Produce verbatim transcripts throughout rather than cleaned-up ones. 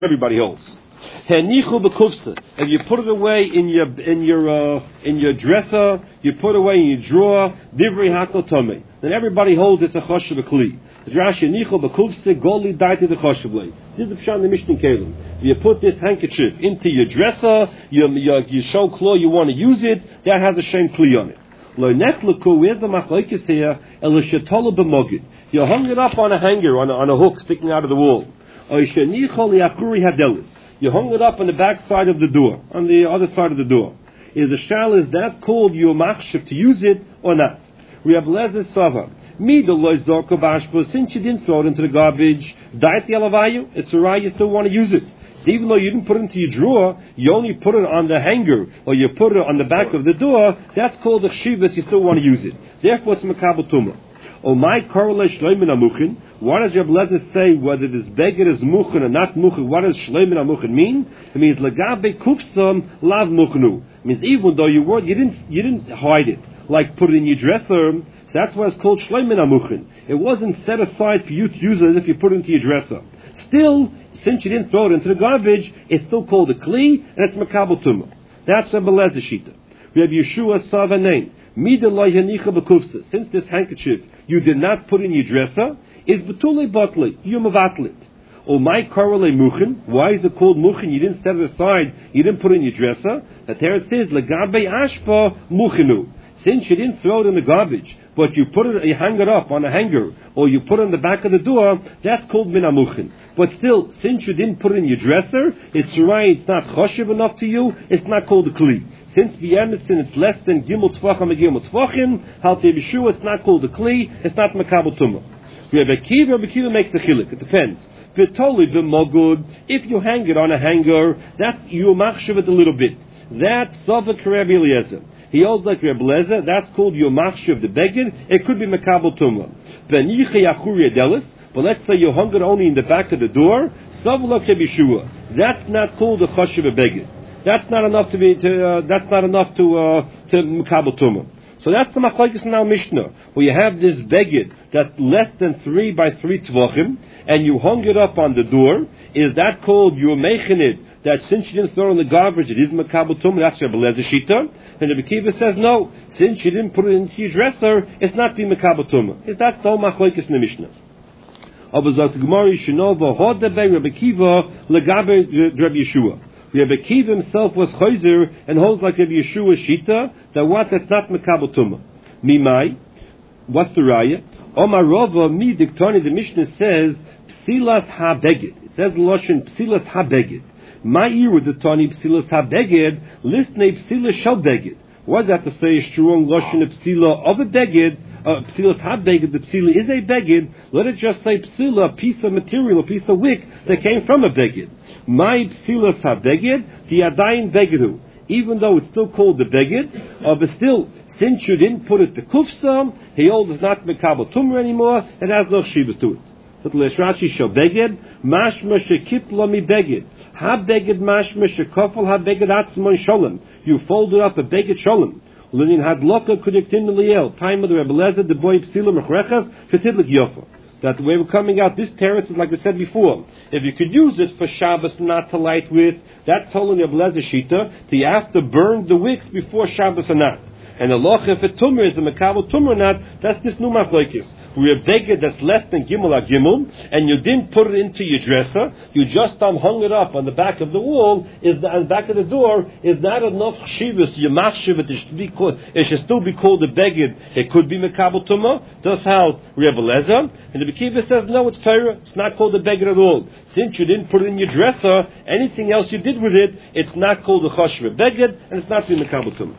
everybody holds. Henichu b'kufsa. If you put it away in your in your uh, in your dresser, you put it away in your drawer. Divrei hakol tomei. Then everybody holds it's a choshev b'kli. Drash henichu b'kufsa goli daiti the choshev lei. This is the pshat in the Mishnah Kelim. You put this handkerchief into your dresser. Your your, your show claw you want to use it. That has a shem kli on it. Lo nechleku. Where's the machlokes here? El shetolu b'mogid. You hung it up on a hanger on a, on a hook sticking out of the wall. Or shenichu liakuri hadelis. You hung it up on the back side of the door, on the other side of the door. Is the shal is that called your machshav to use it or not? We have lezer sava. Me the loy zorko bashpo. Since you didn't throw it into the garbage, diet the alavayu. It's a right. You still want to use it, even though you didn't put it into your drawer. You only put it on the hanger or you put it on the back of the door. That's called a chshivas. You still want to use it. Therefore, it's makabel tumah. Oh my korelei shleimin amuchin. What does Reb Lezer say whether this beggar is muchin or not muchin? What does shleimin amuchin mean? It means lagabe kufsam lav muchnu. It means even though you were you didn't you didn't hide it like put it in your dresser. So that's why it's called shleimin amuchin. It wasn't set aside for you to use it as if you put it into your dresser. Still, since you didn't throw it into the garbage, it's still called a kli and it's makabel tumah. That's Reb Lezer shita. We have Yeshua Savanein. Since this handkerchief you did not put in your dresser, is betule botli, you mavatlit. Oh my korele muchin. Why is it called muchin? You didn't set it aside, you didn't put it in your dresser. That there it says legabe ashpa muchinu. Since you didn't throw it in the garbage, but you put it, you hang it up on a hanger, or you put it in the back of the door, that's called minamuchin. But still, since you didn't put it in your dresser, it's right, it's not choshev enough to you, it's not called a kli. Since b'yemison it's less than gimel tvachim and gimel tvachim, halte b'shua, it's not called a kli, it's not makabel tumah. We have a kiva, a kiva makes the chilik, it depends. V'toli b'mogud, if you hang it on a hanger, that's, you machshav it a little bit. That's Sovak Rabbi Eliezer. He holds like Reb Lezer, that's called Yomachshav the Beged. It could be Makabel Tumah. But let's say you hung it only in the back of the door, Savlok Yeshua. That's not called a Choshev Beged. That's not enough to be. To, uh, that's not enough to uh, to Makabel Tumah. So that's the machlokes in our Mishnah, where you have this beged that's less than three by three tvachim, and you hung it up on the door. Is that called you're making it? That since you didn't throw it in the garbage, it is makabel tumah. That's Rebbe Lezer shita. And Rebbe Kiva says no. Since you didn't put it into your dresser, it's not the makabel tumah. Is that the whole machlokes in the Mishnah? Aber sagt the Gemara Yishnova hodebe Rebbe Kiva legabe Rebbe Yeshua. Rebbe Kiva himself was chayzer and holds like Rebbe Yeshua shita that what that's not makabel tumah. Mimai, what's the raya? Omar Rava mi diktani. The Mishnah says psilas ha beged. It says loshen psilas ha beged. Ma'ir with the Tani Psilas HaBeged, Listnei Psilas Shel Beged. What does that to say? A strong Lashon of Psila of a Beged, uh, Psilas HaBeged, the Psila is a Beged. Let it just say Psila, a piece of material, a piece of wick that came from a Beged. My Psilas HaBeged, the Adayin Begedu. Even though it's still called the Beged, uh, but still, since you didn't put it to Kufsa, he holds it's not Mekabel Tumah anymore, it has no Shivas to it. So Rashi Shel Beged, Mashma Shekipla Mi Beged. Ha beged mashma shekofel ha beged atzmon sholem. You folded up a beged sholem. Lenin had loka kudiktin liel. Time of the Rebbe Lezer, the boy psila mechrechas shetidlik yofa. That the way we're coming out, this teretz is like we said before. If you could use it for Shabbos not to light with, that's told in Rebbe Lezer shita. So you have to burn the wicks before Shabbos or not. And the loch if a tumor is a makabel tumor or not, that's this new machlokes. We have beged that's less than gimel a gimel, and you didn't put it into your dresser. You just um, hung it up on the back of the wall. Is the, on the back of the door is not enough chshivas. You machshiv it. It should be called. It should still be called a beged. It could be makabel tumah. That's how Rebbe Lezer. And the Bekiva says no, it's Torah. It's not called a beged at all. Since you didn't put it in your dresser, anything else you did with it, it's not called a choshev beged, and it's not the makabel tumah.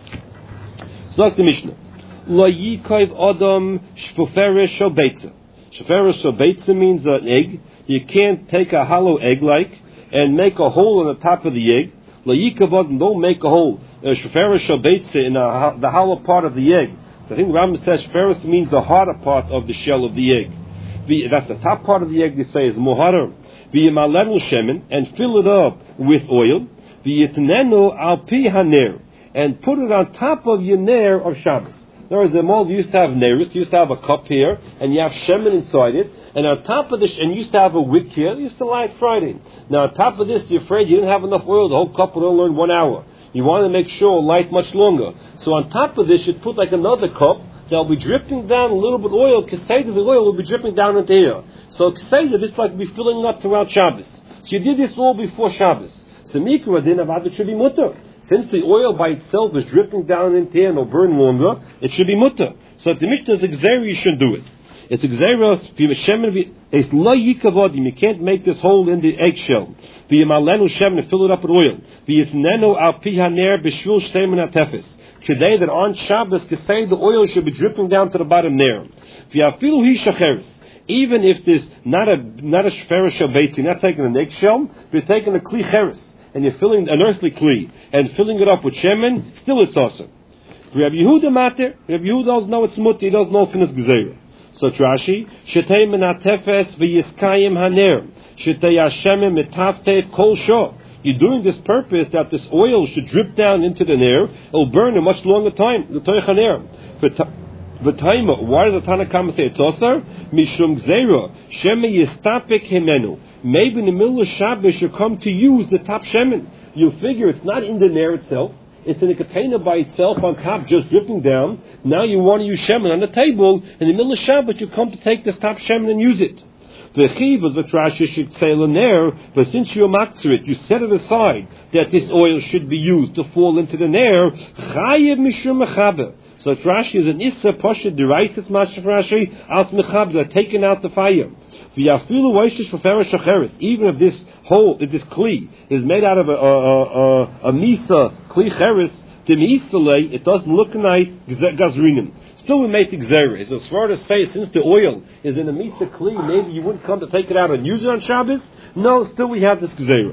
Zok the Mishnah. Lo yikayv adam shpoferes shel beitza. Shpoferes shel beitza means an egg. You can't take a hollow egg like and make a hole on the top of the egg. Lo yikayv adam, don't make a hole. Shpoferes shel beitza in a, the hollow part of the egg. So I think Rambam says shpoferes means the harder part of the shell of the egg. That's the top part of the egg. They say is moharer. V'yimalenu shemen and fill it up with oil. V'yitnenu al pi haner. And put it on top of your ner of Shabbos. There was a mold used to have neris, used to have a cup here, and you have shemen inside it, and on top of this, and you used to have a wick here, you used to light Friday. Now on top of this, you're afraid you didn't have enough oil, the whole cup would only learn one hour. You want to make sure it'll light much longer. So on top of this, you'd put like another cup, that'll be dripping down a little bit of oil, Keseda, the oil will be dripping down into here. So Keseda, this like be filling up throughout Shabbos. So you did this all before Shabbos. So Mikra din avad, it should be mutter. Since the oil by itself is dripping down into here and will burn longer, it should be mutter. So if the Mishnah is Xera, you shouldn't do it. It's Xera, it's lo yikavodim, you can't make this hole in the eggshell. V'yimalenu shemen, and fill it up with oil. V'yitnenu al pi haner b'shvil shtemen atefes. Today that on Shabbos, to say the oil should be dripping down to the bottom there. V'yafilu hi shacheres. Even if there's not a not a shfera shabetzi, not taking an eggshell, but you're taking a kli cheres, and you're filling an earthly kli and filling it up with shemen, still it's awesome. Rabbi Yehuda mater, Rabbi Yehuda doesn't know it's mutter, he doesn't know it's gzeira. So Rashi, shetei min atefes v'yiskayim haner, shetei hashemen mitaftev kol shor. You're doing this purpose that this oil should drip down into the nair. It'll burn a much longer time. The toich haner. The time. Why does the Tanakama say it's also? Mishum gzeira sheme yistapik himenu. Maybe in the middle of Shabbos you come to use the top shemen. You figure it's not in the nair itself. It's in a container by itself on top, just dripping down. Now you want to use shemen on the table. In the middle of Shabbos you come to take this top shemen and use it. The chiv of the Rashi should say l'ner, but since you makzer it, you set it aside that this oil should be used to fall into the nair. Chayev mishum mechaber. So Rashi is an issa poshet deraisis mashaf Rashi as mechaber, taking out the fire. V'yafilu waishish for shacheres. Even if this whole, if this kli is made out of a a a, a, a misa kli cheres, the misale, it doesn't look nice. Gazrinim. Still we make the gzeira. It's as far as say, since the oil is in a misa kli, maybe you wouldn't come to take it out and use it on Shabbos. No, still we have this gzeira.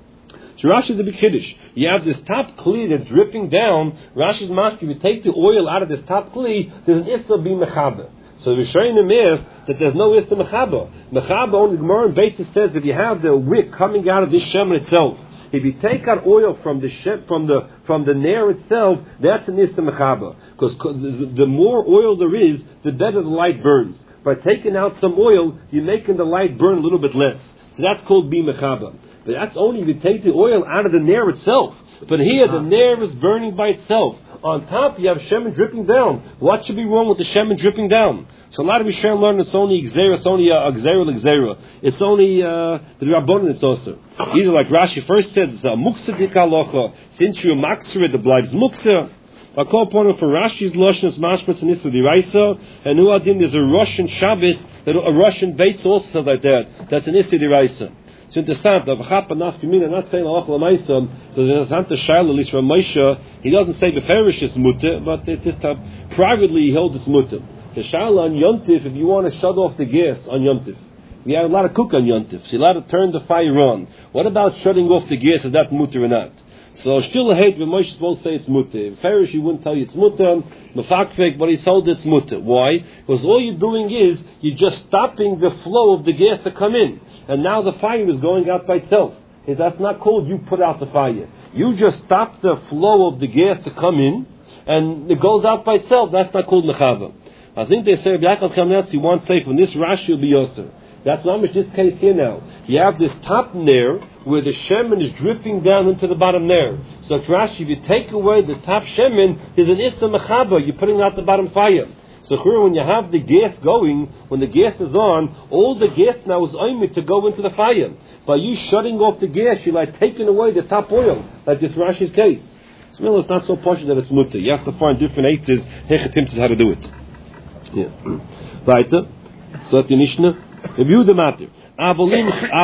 So Rashi is a big kiddush. You have this top kli that's dripping down. Rashi's masking, you take the oil out of this top kli, there's an issa be mechaber. So the Rishonim is that there's no issa mechaber. Mechaber, only the Gemara in Beitzah says if you have the wick coming out of this shemen itself, if you take out oil from the shem, from the from the nair itself, that's an issa mechaber. Because the more oil there is, the better the light burns. By taking out some oil, you're making the light burn a little bit less. So that's called bi mechaber. But that's only if you take the oil out of the nair itself. But here, the nair is burning by itself. On top, you have shemen dripping down. What should be wrong with the shemen dripping down? So a lot of Rishonim learn it's only gzeira, it's only a gzeira l'gzeira. It's only uh, the rabbanon. It's also either like Rashi first says it's a muksa dikalocha. Since you're makser, the blives muksa. I call upon him for Rashi's lashon is mashmatz and isla diraisa, and who adin there's a Russian Shabbos, a Russian Beitz also like that. That's an isla diraisa. It's interessant. Av chapa nafkamina not saying alach lamaisa. There's an interessant shaila at least from Moshe. He doesn't say beferish is mutter, but at this time privately he holds it's mutter. The shaila on Yom Tif, if you want to shut off the gas on Yom Tif, we have a lot of cook on Yom Tif. So you're allowed to turn the fire on. What about shutting off the gas? Is that mutter or not? So still a hate when Moshe won't say it's mutter. Ferish he wouldn't tell you it's mutter. Mefakfek, but he told it's mutter. Why? Because all you're doing is you're just stopping the flow of the gas to come in. And now the fire is going out by itself. That's not called you put out the fire. You just stop the flow of the gas to come in, and it goes out by itself. That's not called mechava. I think they say Yaakov Kamneski wants to say from this Rashi will be Yosef. That's not much this case here now. You have this top nair where the shemen is dripping down into the bottom nair. So Rashi, if you take away the top shemen, there's an issa mechava. You're putting out the bottom fire. So when you have the gas going, when the gas is on, all the gas now is oimid to go into the fire. By you shutting off the gas, you're like taking away the top oil, like this Rashi's case. So really, it's not so posh that it's mutter. You have to find different eitzes, hechetimtzes, how to do it. Yeah. Weiter. So at the Mishnah, review the matter. But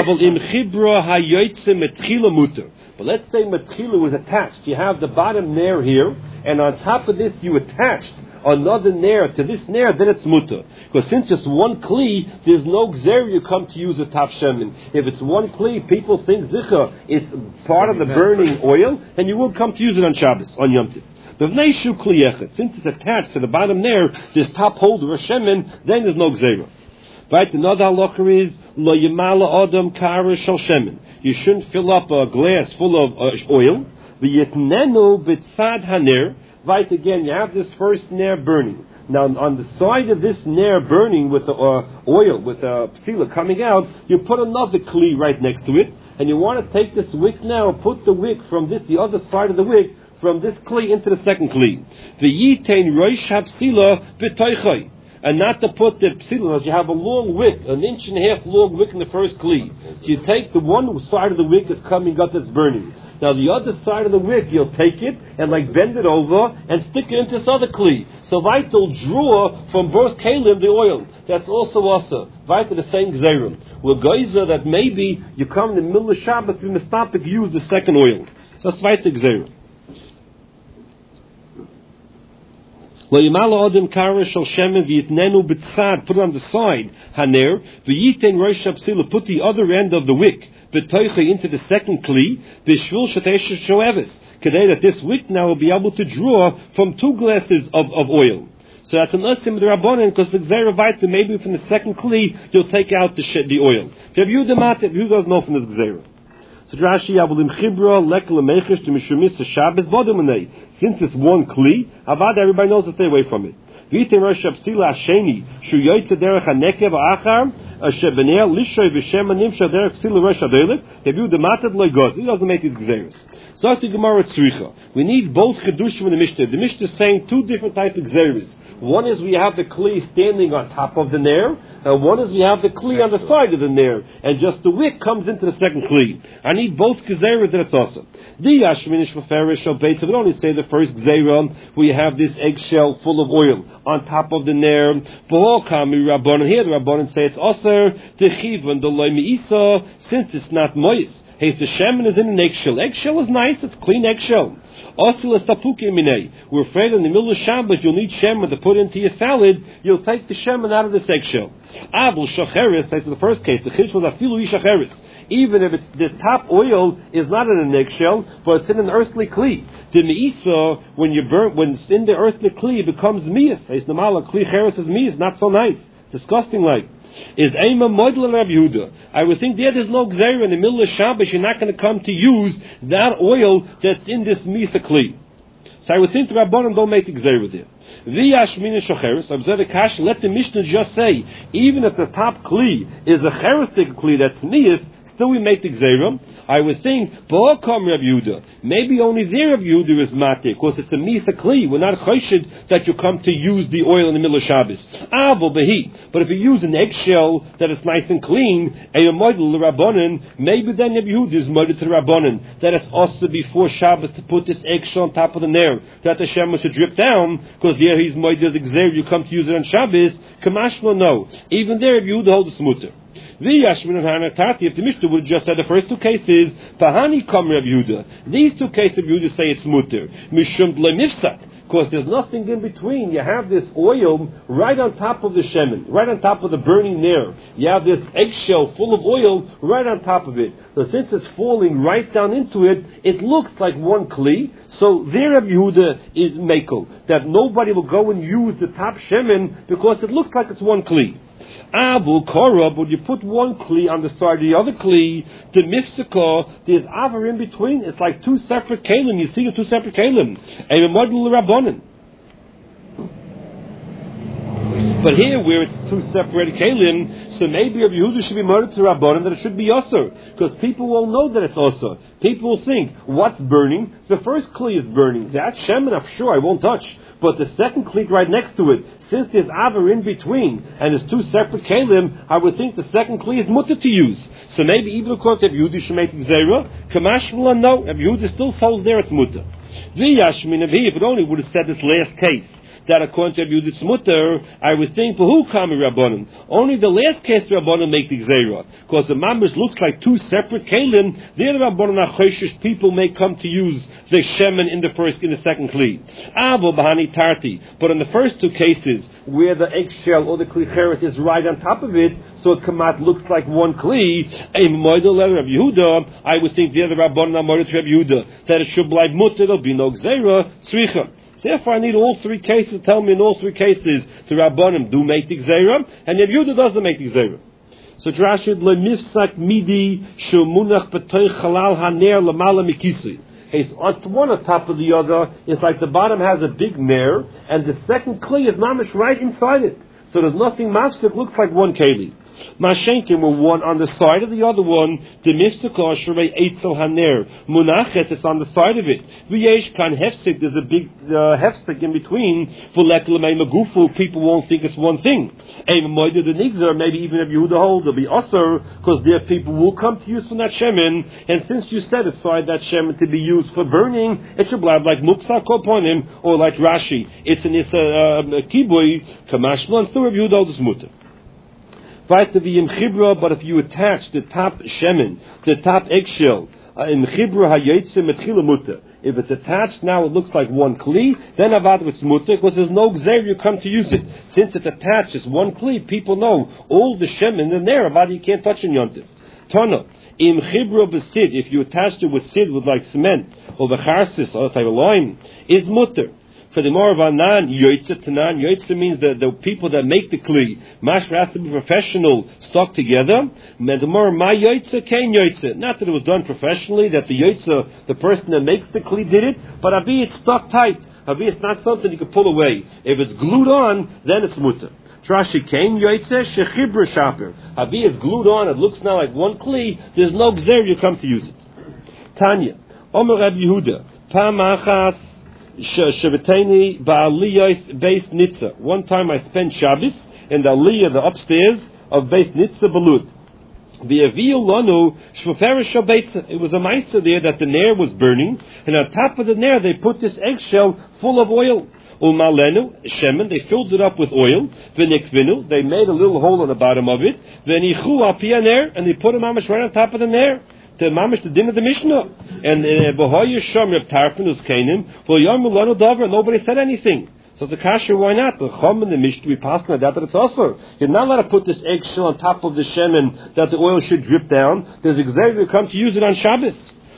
let's say metchila was attached. You have the bottom nair here, and on top of this you attached another nair to this nair, then it's mutter. Because since it's one kli, there's no gzer you come to use a top shemen. If it's one kli, people think zicha, it's part of the burning oil, and you will come to use it on Shabbos, on Yom Tov. Since it's attached to the bottom nair, this top holder, a shemen, then there's no gzer. Right, another halacha is lo yimala adam kara shel shemen. You shouldn't fill up a glass full of uh, oil. V'yitnenu b'tzad haner. Right again, you have this first nair burning. Now, on the side of this nair burning with the uh, oil, with the uh, psila coming out, you put another kli right next to it, and you want to take this wick now, put the wick from this, the other side of the wick, from this kli into the second kli. The yitain roish hapsila b'toichai. And not to put the psilas, you have a long wick, an inch and a half long wick in the first kli. So you take the one side of the wick is coming up that's burning. Now the other side of the wick, you'll take it and like bend it over and stick it into this other kli. So Vaitel draw from both kalim the oil. That's also also. Vaitel the same gzerim. Well, geyser that maybe you come in the middle of Shabbat, you mistapik use the second oil. So that's Vaitel gzerim. Lo yimala odem kara shel shemen v'yitnenu b'tzad, put it on the side, haner, v'yiten rosh hapsila, put the other end of the wick, b'toiche into the second kli, b'shvil shetesha shoeves, kadei that this wick now will be able to draw from two glasses of, of oil. So that's an usim of the Rabbanan, because the Gzeira Vaita, maybe from the second kli, you'll take out the sh- the oil. If you have Yudamat, if you doesn't know from this Gzeira. So Rashi Abulim Chibra Lekel Mechish to Mishumis to Shabbos Bodemanei. Since it's one kli, Avad everybody knows to stay away from it. V'yitin Rosh Hapsila Hasheni Shu Yoytze Derech Hanekev Achar Asher B'nei Lishoy V'Shem Nimsha Derech Psila Rosh Hadelik Yavu Dematet Lo Goz. He doesn't make these gzeros. So to Gemara Tzricha, we need both Kedushim and the Mishnah. The Mishnah is saying two different types of gzeros. One is we have the kli standing on top of the nair, and one is we have the kli on the side of the nair, and just the wick comes into the second kli. I need both gezeras that it's awesome. The Yashminish Faferish Obeit, so we only say the first gezerah, we have this eggshell full of oil on top of the nair. Kami Rabbanan, here the Rabbanan say it's aser, the Chivon, the Loimi Isa, since it's not moist. Hey, the shemen is in an eggshell. Eggshell is nice, it's clean eggshell. We're afraid in the middle of Shabbat you'll need shemen to put into your salad. You'll take the shemen out of this eggshell. Avul shacheres, that's the first case. The chish was afilu shacheres. Even if it's the top oil is not in an eggshell, but it's in an earthly kli. The meisa, when you burn, when it's in the earthly kli, it becomes mias. It's normal. Kli cheres is mias, not so nice, disgusting like. Is Eima Model and Rabbi Yehuda. I would think there there's no gzeira in the middle of Shabbos. You're not going to come to use that oil that's in this misa kli. So I would think the Rabbanan don't make the gzeira there. V'yashmina shocheres. Observe the kash. Let the Mishnah just say, even if the top kli is a cherestic kli that's nias, still we make the gzeira. I would think, Ba'akam Rabbi Yehuda. Maybe only there Rabbi Yehuda is matir, because it's a misa kli. We're not choshed that you come to use the oil in the middle of Shabbos. Avol behi. But if you use an eggshell that is nice and clean, and you model the Rabbanan, maybe then Rabbi Yehuda is model to the Rabbanan, that it's also before Shabbos to put this eggshell on top of the nair, that the Shem should drip down, because there he's model the gzeira, you come to use it on Shabbos. Kamashma no. Even there Rabbi Yehuda holds a smutter. If the Mishnah would have just said the first two cases, Pahani come Rabbi Yehuda. These two cases of Yehuda say it's mutter. Mishum lemifsak. Because there's nothing in between. You have this oil right on top of the shemen, right on top of the burning nair. You have this eggshell full of oil right on top of it. So since it's falling right down into it, it looks like one kli. So there Rabbi Yehuda is mekel, that nobody will go and use the top shemen because it looks like it's one kli. Abu Korah, but you put one kli on the side of the other kli, the mifsaka, there's avar in between. It's like two separate kalim. You see the two separate kalim. And a model rabbanon. But here, where it's two separate kalim, so maybe Rabbi Yehuda should be murdered to rabbanon, that it should be osir, because people will know that it's osir. People will think, what's burning? The first kli is burning. That shemen, I'm sure I won't touch. But the second kli right next to it, since there's avar in between, and there's two separate kalim, I would think the second kli is mutter to use. So maybe even of course Rabbi Yehuda should make gzeira, kamashmula no, Rabbi Yehuda still holds there it's mutter. V'yashmin of if it only would have said this last case, that according to Rabbi Yehuda's mutter, I would think, for who kami rabbanon? Only the last case rabbanon make the gzeira, because the mamish looks like two separate kalim. There the rabbanon achoshish people may come to use the shemen in the first, in the second kli. Avo bahani tarti. But in the first two cases, where the eggshell or the kli cheres is right on top of it, so it kamat looks like one kli. A model letter of Yehuda, I would think there the rabbanon are model to Rabbi Yehuda, that it should be like mutter, there'll be no gzeira, tzricha. Therefore, I need all three cases. Tell me in all three cases the Rabbanim do make the Gzeira, and Rabbi Yehuda doesn't make the Gzeira. So Drashid le mifsak midi shulmunach b'toich chalal haner lamala mikisi. It's on one on top of the other. It's like the bottom has a big nair, and the second kli is mamish right inside it. So there's nothing mafsik. Looks like one keli. Mashenkim were one on the side of the other one. The mifsika shrei eitzel haner munachet is on the side of it. V'yesh kan hefsik. There's a big uh, hefsik in between. V'lek l'mei magufu. People won't think it's one thing. Maybe even if Yehuda hold, there'll be usher because there people will come to use from that shemen. And since you set aside that shemen to be used for burning, it should blab like muksa koponim or like Rashi. It's an it's a kibui kamashma and still Yehuda holds is mutter. But if you attach the top shemen, the top eggshell, in chibra hayotze metchila mutter. If it's attached now, it looks like one kli. Then avad it's mutter because there's no gzeir you come to use it. Since it's attached, it's one kli. People know all the shemen in there. Avad you can't touch in yontif. Tana im chibra b'sid. If you attach it with sid with like cement or becharsis or type of lime, is mutter. For the more of a nan yoitze to nan yoitze means the, the people that make the kli. Mashra has to be professional, stuck together. And the more my yoitze came yoitze. Not that it was done professionally, that the yoitze, the person that makes the kli, did it, but abi it's stuck tight. Abi it's not something you can pull away. If it's glued on, then it's mutter. Trashi came yoitze shechibra shaper. Abi it's glued on. It looks now like one kli. There's no gzer you come to use it. Tanya, Omer Reb Yehuda, Pamachas. Shavatani ba'aliyah base nitza. One time I spent Shabbos in the aliyah, the upstairs of base nitza balud. The avil lanu shvaferish shabetza. It was a ma'isa there that the nair was burning, and on top of the nair they put this eggshell full of oil. Umalenu shemen. They filled it up with oil. V'nikvinu. They made a little hole in the bottom of it. V'nichu al pi nair, and they put him right on top of the nair. The mamish the din of the Mishnah, and b'hoyer shom Reb Tarfon was kainim. For yom ulanu davar, nobody said anything. So the kasher, why not? The chum and the Mishnah we pass on that that it's also. You're not allowed to put this eggshell on top of the shemen that the oil should drip down. There's exactly come to use it on Shabbos.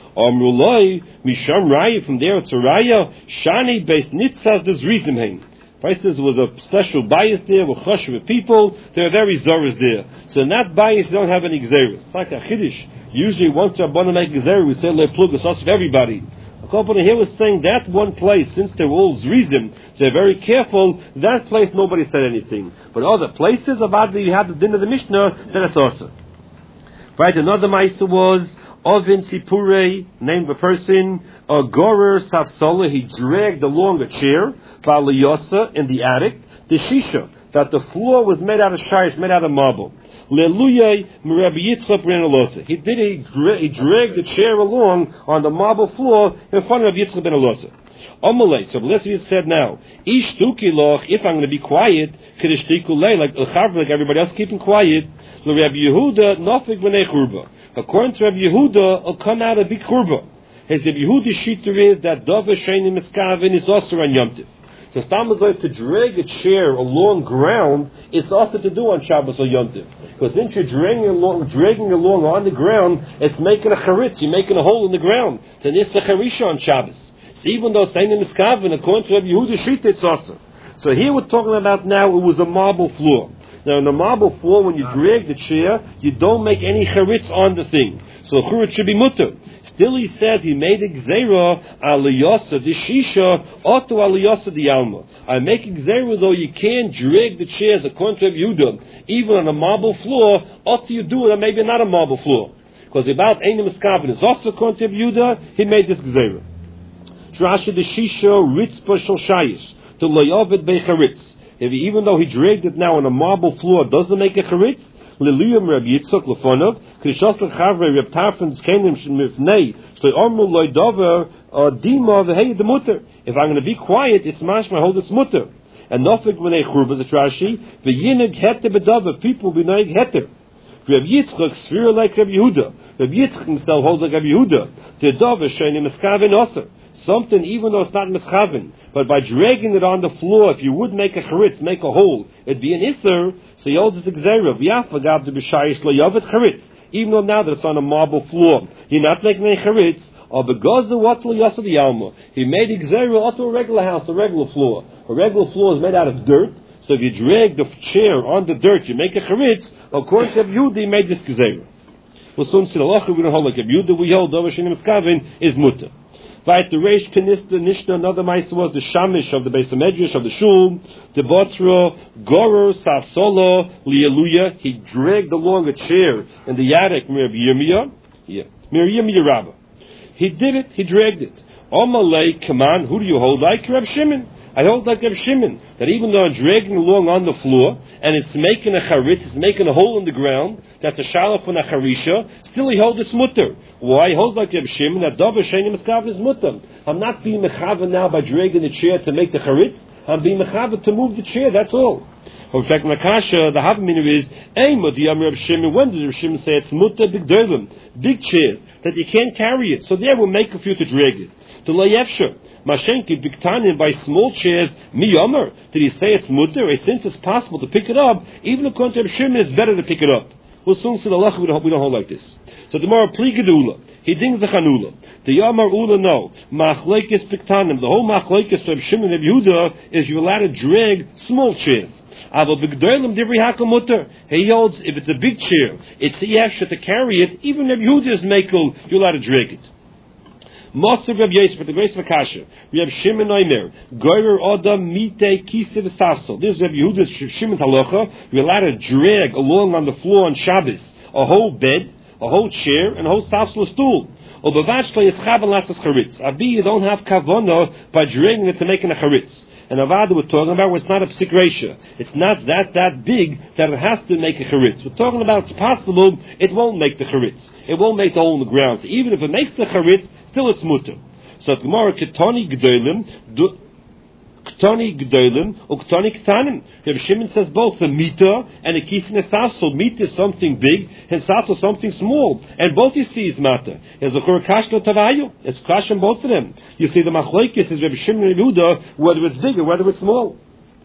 Amrulai misham raya, from there it's a raya. Shani based nitzas there's reason hein. Prices was a special bias there with chosh with people. There are very zoras there. So in that bias you don't have any gzeres. It's like a chiddush. Usually once you're born to make gzeres, we say le plug it's also for everybody. A couple here was saying that one place, since they're all zrizim, they're very careful. That place nobody said anything. But other places about the you have the din of the Mishnah, then it's also. Right. Another ma'isa was Ovin Sipure, named a person, a Gorer Safsola, he dragged along a chair, Ba'aliyosa, in the attic, the Shisha, that the floor was made out of shires, made out of marble. Leluyay Rabbi Yitzchak ben Elosa. He did, he, dra- he dragged the chair along on the marble floor in front of Rabbi Yitzchak ben Elosa. Amalei, so let's be said now, Ish tuki loch, if I'm going to be quiet, Kedishtikulei, like like everybody else keeping quiet, Rabbi Yehuda, Nofik b'nei churba. According to Rabbi Yehuda, it'll come out a big churba. His Rabbi Yehuda shita is that Dova Sheni Miskavin is also on Yom Tov. So Stam is like to drag a chair along ground, it's also to do on Shabbos or Yom Tov. Because then you're dragging along, dragging along on the ground, it's making a charitz, you're making a hole in the ground. So it's a charisha on Shabbos. So even though Sheni Miskavin, according to Rabbi Yehuda shita, it's also. So here we're talking about now, it was a marble floor. Now, in the marble floor, when you drag the chair, you don't make any charitz on the thing. So, charitz should be mutter. Still, he says he made a gzeira aliyasa the shisha oto aliyasa the alma. I make a gzeira though you can't drag the chairs according to Yehuda, even on a marble floor. Oto you do it, or maybe not a marble floor, because about einim miskavin is also according to Yehuda. He made this gzeira. Drasha the shisha ritzpa shel shayish to loyavid becharitz. If he, even though he dragged it now on a marble floor, doesn't make a charitz. Leluyam Rabbi Yitzchak lefonov krishos lechavre Reb Tarfon's kenim shmifnei shle'ormu loydover dima v'hei demuter. If I'm going to be quiet, it's mashma hold it's mutter. And nofik v'nei churba is Rashi v'yinig heter bedover people v'noig heter. Rabbi Yitzchak sphere like Rabbi Yehuda. Rabbi Yitzchak himself holds like Rabbi Yehuda. The dover sheni miskaven oser. Something, even though it's not mischavin, but by dragging it on the floor, if you would make a charitz, make a hole, it'd be an isser. So he holds it's a gzeira. V'yafagav de b'shayish lo yavet charitz. Even though now that it's on a marble floor, you're not making any charitz. Or begazu what lo yasa the alma. He made a gzeira to a regular house, a regular floor. A regular floor is made out of dirt. So if you drag the chair on the dirt, you make a charitz. According to Yehuda, he made this gzeira. Well, soon we don't hold like Yehuda. We hold Dova Sheni Miskavin is mutter. Right, the Reish Kanista Nishna, another Maisa was the Shamish of the Beis Medrash of the Shul, the Botzra, Gorer, Sasolo, Lialuya. He dragged along a chair in the attic, Mir Yirmiyah. Yeah, Mir Yirmiyah Rabbah. He did it, he dragged it. Omalei, come on, who do you hold like? Reb Shimon. I hold like Reb Shimon, that even though I'm dragging along on the floor, and it's making a charitz, it's making a hole in the ground, that's a shalaf and a charisha, still he holds its mutter. Why? He holds like Reb Shimon, that davar sheini miskav is mutter. I'm not being mechava now by dragging the chair to make the charitz, I'm being mechava to move the chair, that's all. In fact, Makasha, the Havamina is, Eimodiyam Reb Shimon, when does Reb Shimon say it's mutter big dolim, big chairs, that you can't carry it, so there we'll make a few to drag it. The Layefsha. Mashenki Biktanin by small chairs, Miyomer. Did he say it's mutter? Since it's possible to pick it up, even according to Reb Shimon, it's better to pick it up. We'll soon see the halacha. We don't, we don't hold like this. So the Gemara Pliged Ula. He dings the Chanula. The Yamar Ula no. Machlekes Biktanim. The whole Machlekes of Reb Shimon and Yehuda is you're allowed to drag small chairs. Avo Bigdolim Divri Hakam Mutter. He holds if it's a big chair, it's the extra to carry it. Even Reb Yehuda is mekel, you're allowed to drag it. Moser Reb Yosef, but the grace of Akasha. Reb Shimon Oimer, Goyer Odam Mite Kisiv Sassel. This is Reb Yehuda's Shimon's halacha. You're allowed to drag along on the floor on Shabbos a whole bed, a whole chair, and a whole Sassel stool. Or Bavachla is Chavan Latzas Charitz. Abi, you don't have kavana by dragging it to making a charitz. And Avada we're talking about where it's not a psik reisha. It's not that that big that it has to make a charitz. We're talking about it's possible it won't make the charitz. It won't make the hole in the ground. So even if it makes the charitz, still it's mutter. So Gemara Ketani Gdolim, Ketani Gdolim, or Ketani Ketanim. Reb Shimon says both the mita and the kisin esas. So mita is something big, and sas is something small, and both you see is matter. There's a korkashlo tavayu. It's crash on both of them. You see the machlokes is Reb Shimon and Yehuda, whether it's big or whether it's small.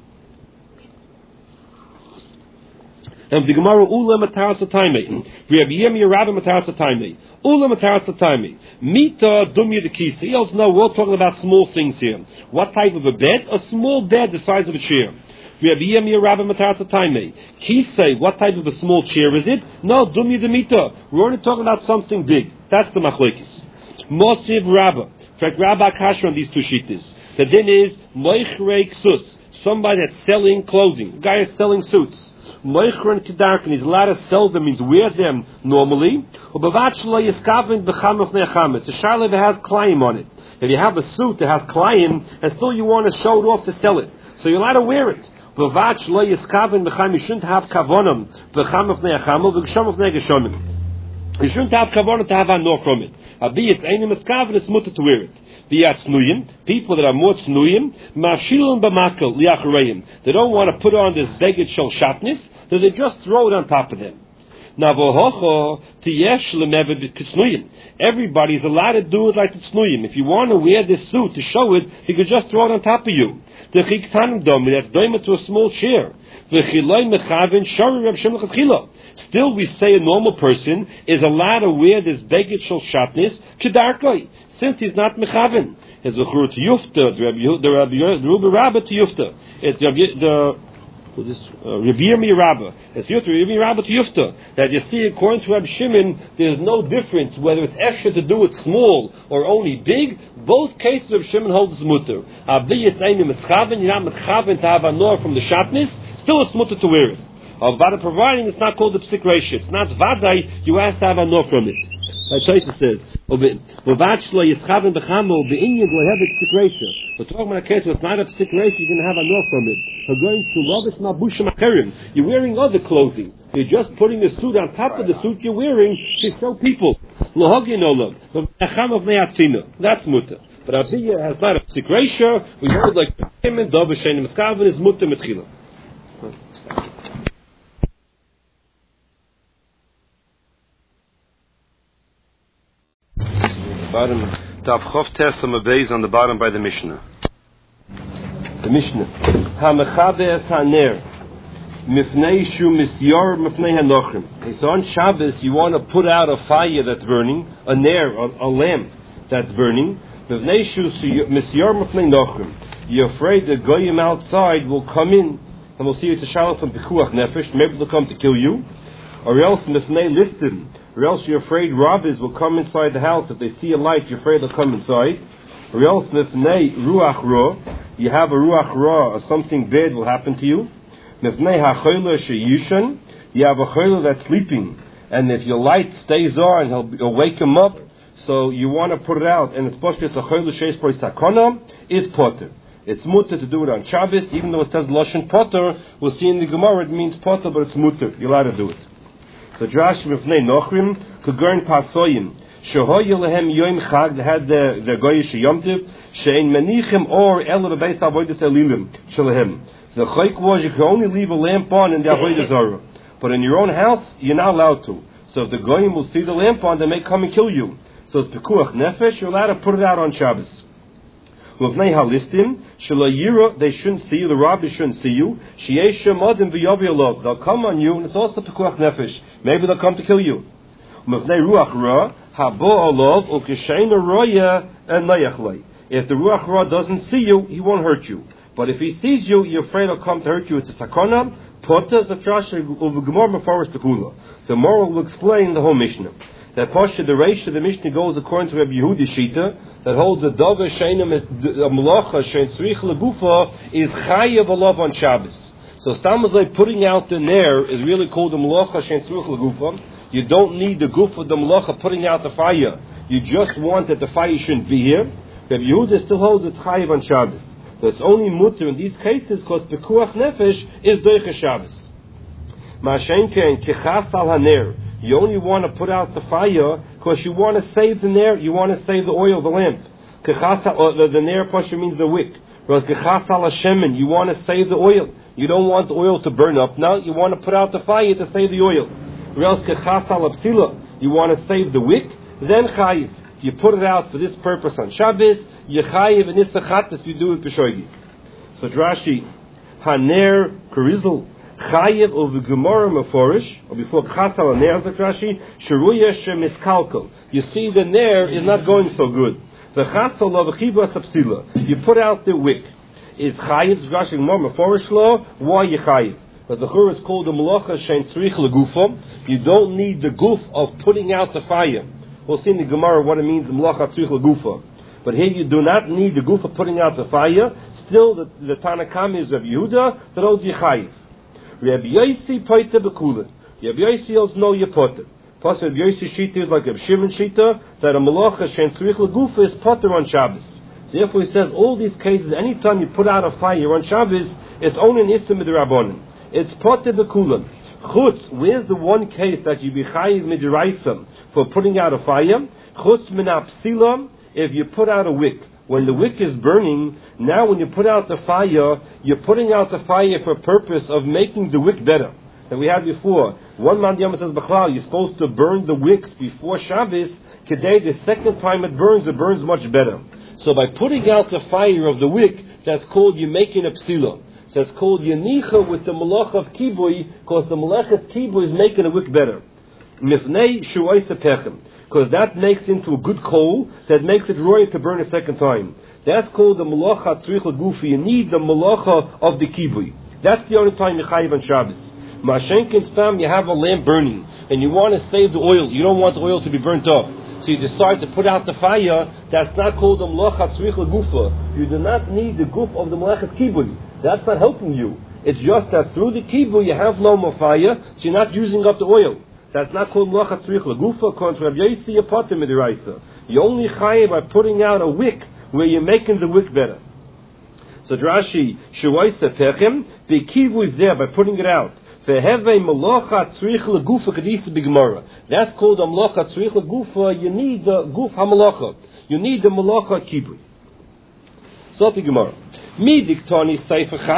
And the Gemara Ula Mataras L'Taimei, Rabbi Yirmiyah Rabbi Mataras L'Taimei, Ula Mataras L'Taimei, Mita Dumya the Kisa. You also know we're talking about small things here. What type of a bed? A small bed the size of a chair. Rabbi Yirmiyah Rabbi Mataras L'Taimei, Kisa. What type of a small chair is it? No, Dumya the Mita. We're only talking about something big. That's the machlekes. Mosiv Rabba. In fact, Rabbi Kasher on these two shittas. The din is Moichrei Ksus. Somebody that's selling clothing. The guy is selling suits. Moichron Kedarkin, he's allowed to sell them, means wear them normally. It's a sharlev that has climb on it. If you have a suit that has climb, and still you want to show it off to sell it, so you're allowed to wear it. You shouldn't have kavonim. You shouldn't have kavonim to have anor from it. It's einim eskaven, it's mutter to wear it. People that are more tznuyim, mashilun b'makel liachareim. They don't want to put on this beged shel shatnis, so they just throw it on top of them. Navohocho tiyesh lemeved k'tznuyim. Everybody's allowed to do it like the tznuyim. If you want to wear this suit to show it, he could just throw it on top of you. The chiktanim domi, that's doimah to a small chair. V'chiloi mechavin shari Reb Shimon l'chila. Still, we say a normal person is allowed to wear this beged shel shatnis kedarkoi. Since he's not mechaven, it's the chur to yufta, the Rabbi, the Rabbi, the Rubi Rabba to yufta. It's the the this Rabbi Yirmiyah Rabba. It's yufta, Rabbi Rabba to yufta. That you see, according to Rabbi Shimon, there's no difference whether it's extra to do it small or only big. Both cases of Shimon holds mutter. Abi it's einim mechaven, you're not mechaven to have a nor from the shatnis. Still, it's mutter to wear it. Of vada providing, it's not called the psik reisha. It's not vadai. You have to have a nor from it. Like Tosha says, we're talking about a case where it's not a psik reisha, you're going to have a no from it. You're going to love it, you're wearing other clothing. You're just putting the suit on top of the suit you're wearing to show people. That's mutter. But Abiyah has not a psik reisha, we hold like him and Dov Shein Miskaven is mutter mitchila. Bottom, Tav Chof Tesam Abeis on the bottom by the Mishnah. The Mishnah. HaMechabe es haner mifnei shu misyor mifnei hanochim. Okay, so on Shabbos you want to put out a fire that's burning, a ner, a, a lamp that's burning. Mifnei shu misyor mifnei hanochim. You're afraid the goyim outside will come in, and we'll see it's a shalom from Pekuach Nefesh. Maybe they'll come to kill you, or else mifnei listim. Or else you're afraid robbers will come inside the house. If they see a light, you're afraid they'll come inside. Or else, mifnei ruach ra, you have a ruach ra, or something bad will happen to you. Mifnei ha'choyle sheyishan, you have a choyle that's sleeping, and if your light stays on, he'll, he'll wake him up. So you want to put it out, and it's possible it's a choyle sheis por sakona, is potter. It's mutter to do it on Shabbos, even though it says lashon potter. We'll see in the Gemara it means potter, but it's mutter. You're allowed to do it. So Drash mifnei nochrim kagern pasoyim shehoy lehem yom chag. They had the the goyish yom tiv shein menichem or el bebeis avodas elilim shelehem. The chayk was you can only leave a lamp on in the avodah zarah, but in your own house you're not allowed to. So if the goyim will see the lamp on, they may come and kill you. So it's pekuach nefesh. You're allowed to put it out on Shabbos. Muvnei halistim shalayira, they shouldn't see you. The rabbi shouldn't see you. Sheyesh shemadim v'yavi. They'll come on you, and it's also pekuach nefesh. Maybe they'll come to kill you. Muvnei ruach ra habo olav ukesheina roya and layachlei. If the ruach ra doesn't see you, he won't hurt you. But if he sees you, you're afraid he'll come to hurt you. It's a sakona. Potter is a trash of gemor before tekula. The moral will explain the whole Mishnah. That Pasha, the Reish of the Mishnah goes according to Rabbi Yehudi Shita, that holds a Dove Sheinim a Malacha Shein Tzrich Legufa is Chayav Alav on Shabbos. So Stamazai putting out the Ner is really called the Malacha Shein Tzrich Legufa. You don't need the goof of the Malacha putting out the fire. You just want that the fire shouldn't be here. Rabbi Yehuda still holds it's Chayav on Shabbos. So it's only mutter in these cases because Pekuach Nefesh is Doicha Shabbos. Ma'ashenke and Kichas al HaNer. You only want to put out the fire because you want to save the nair, you want to save the oil, the lamp. The, the nair pasha means the wick. Whereas kechas al hashemen, you want to save the oil. You don't want the oil to burn up. Now you want to put out the fire to save the oil. Whereas kechas al apsila, you want to save the wick. Then chayiv, you put it out for this purpose on Shabbos. You chayiv and isachatas, you do it b'shoigi. So Rashi, haner karizel. Chayev of the Gemara Meforish, or before Chasal and Ner Zakrashi, Sheruya Shemiskalkal. You see, the Ner is not going so good. The Chasal of Chibas Apsila, you put out the wick. Is Chayev Zakrashi Gemara Meforish law? Why you Chayev? Because the Chur is called the Malacha Shein Tzrich Legufa. You don't need the goof of putting out the fire. We'll see in the Gemara what it means, the Malacha Tzrich Legufa. But here you do not need the goof of putting out the fire. Still, the, the Tanakam is of Yehuda that holds you Chayev. Rabbi Yossi poite bekulen. Rabbi Yossi holds no yepoter. Plus Rabbi Yossi shita is like Rabbi Shimon shita that a malacha shein tzrich legufa is poter on Shabbos. Therefore he says all these cases, anytime you put out a fire on Shabbos, it's only an issa midrabanan. It's poter bekulen. Chutz, where's the one case that you be chayiv midraisam for putting out a fire? Chutz min apsilam, if you put out a wick. When the wick is burning, now when you put out the fire, you're putting out the fire for purpose of making the wick better. That we had before. One man Yama says, B'chlal, you're supposed to burn the wicks before Shabbos. Today, the second time it burns, it burns much better. So by putting out the fire of the wick, that's called you're making a psila. So it's called yenicha with the malach of kibui, because the malach of kibui is making a wick better. Mifnei shu'oisa pechem. Because that makes into a good coal that makes it roy to burn a second time. That's called the malacha tzrich legufi. You need the malacha of the kibui. That's the only time you chayiv on Shabbos. Ma'ashenkin stam, you have a lamp burning and you want to save the oil. You don't want the oil to be burnt up. So you decide to put out the fire. That's not called the malacha tzrich legufa. You do not need the guf of the malacha kibui. That's not helping you. It's just that through the kibui you have no more fire, so you're not using up the oil. That's not called malacha tzrich legufa. According to Rabbi Yossi, a potter midiraisa. You only chayiv by putting out a wick where you're making the wick better. So Rashi, shuwaisa pechem, the kivu is there by putting it out. Veheve malacha tzrich legufa kedisa b'gemara. That's called a malacha tzrich legufa. You need the guf hamalacha. You need the malacha kibui. So the Gemara. Mi diktani seifer